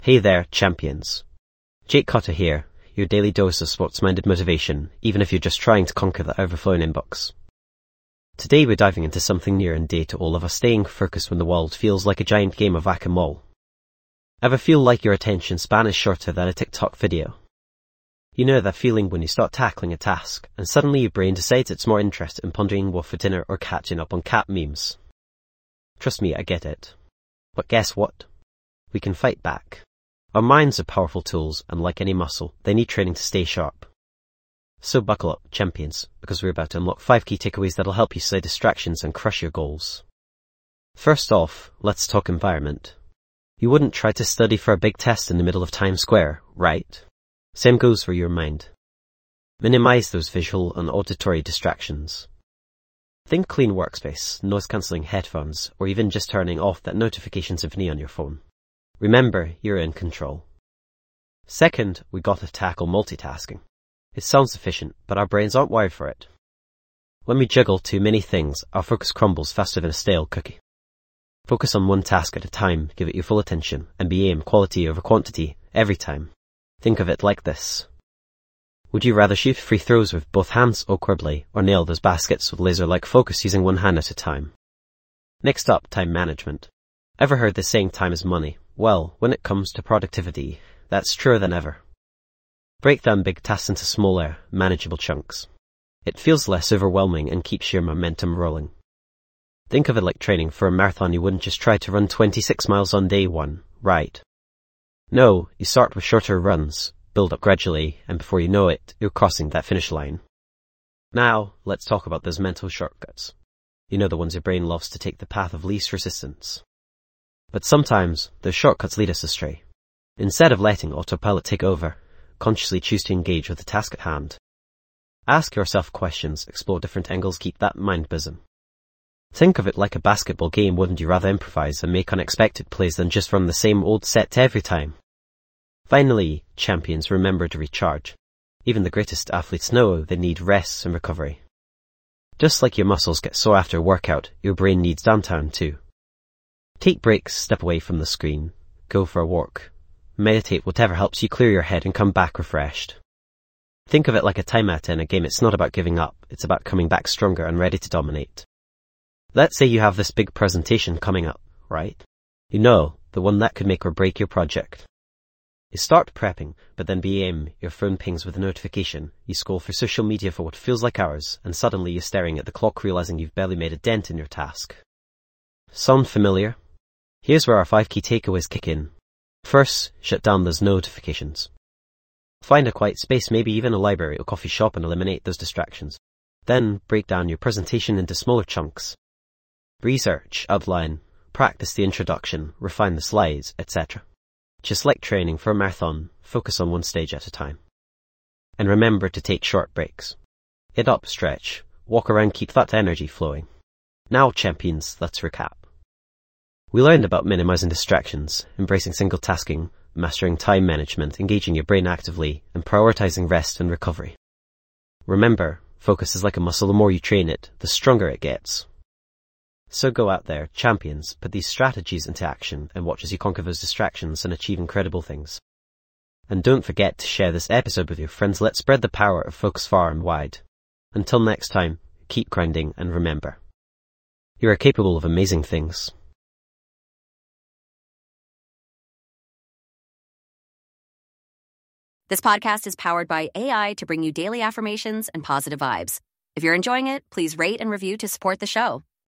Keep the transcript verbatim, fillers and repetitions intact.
Hey there, champions. Jake Cotter here, your daily dose of sports-minded motivation, even if you're just trying to conquer the overflowing inbox. Today we're diving into something near and dear to all of us, staying focused when the world feels like a giant game of whack-a-mole. Ever feel like your attention span is shorter than a TikTok video? You know that feeling when you start tackling a task, and suddenly your brain decides it's more interested in pondering what for dinner or catching up on cat memes. Trust me, I get it. But guess what? We can fight back. Our minds are powerful tools, and like any muscle, they need training to stay sharp. So buckle up, champions, because we're about to unlock five key takeaways that'll help you slay distractions and crush your goals. First off, let's talk environment. You wouldn't try to study for a big test in the middle of Times Square, right? Same goes for your mind. Minimize those visual and auditory distractions. Think clean workspace, noise-cancelling headphones, or even just turning off that notification symphony on your phone. Remember, you're in control. Second, we gotta tackle multitasking. It sounds efficient, but our brains aren't wired for it. When we juggle too many things, our focus crumbles faster than a stale cookie. Focus on one task at a time, give it your full attention, and be aim quality over quantity every time. Think of it like this. Would you rather shoot free throws with both hands awkwardly, or nail those baskets with laser-like focus using one hand at a time? Next up, time management. Ever heard the saying time is money? Well, when it comes to productivity, that's truer than ever. Break down big tasks into smaller, manageable chunks. It feels less overwhelming and keeps your momentum rolling. Think of it like training for a marathon. You wouldn't just try to run twenty-six miles on day one, right? No, you start with shorter runs, build up gradually, and before you know it, you're crossing that finish line. Now, let's talk about those mental shortcuts. You know, the ones your brain loves to take the path of least resistance. But sometimes, those shortcuts lead us astray. Instead of letting autopilot take over, consciously choose to engage with the task at hand. Ask yourself questions, explore different angles, keep that mind busy. Think of it like a basketball game. Wouldn't you rather improvise and make unexpected plays than just run the same old set every time? Finally, champions, remember to recharge. Even the greatest athletes know they need rest and recovery. Just like your muscles get sore after a workout, your brain needs downtime too. Take breaks, step away from the screen, go for a walk, meditate, whatever helps you clear your head and come back refreshed. Think of it like a timeout in a game. It's not about giving up, it's about coming back stronger and ready to dominate. Let's say you have this big presentation coming up, right? You know, the one that could make or break your project. You start prepping, but then bam, your phone pings with a notification. You scroll through social media for what feels like hours, and suddenly you're staring at the clock realizing you've barely made a dent in your task. Sound familiar? Here's where our five key takeaways kick in. First, shut down those notifications. Find a quiet space, maybe even a library or coffee shop, and eliminate those distractions. Then, break down your presentation into smaller chunks. Research, outline, practice the introduction, refine the slides, et cetera. Just like training for a marathon, focus on one stage at a time. And remember to take short breaks. Get up, stretch, walk around, keep that energy flowing. Now, champions, let's recap. We learned about minimizing distractions, embracing single tasking, mastering time management, engaging your brain actively, and prioritizing rest and recovery. Remember, focus is like a muscle. The more you train it, the stronger it gets. So go out there, champions, put these strategies into action and watch as you conquer those distractions and achieve incredible things. And don't forget to share this episode with your friends. Let's spread the power of focus far and wide. Until next time, keep grinding and remember, you are capable of amazing things. This podcast is powered by A I to bring you daily affirmations and positive vibes. If you're enjoying it, please rate and review to support the show.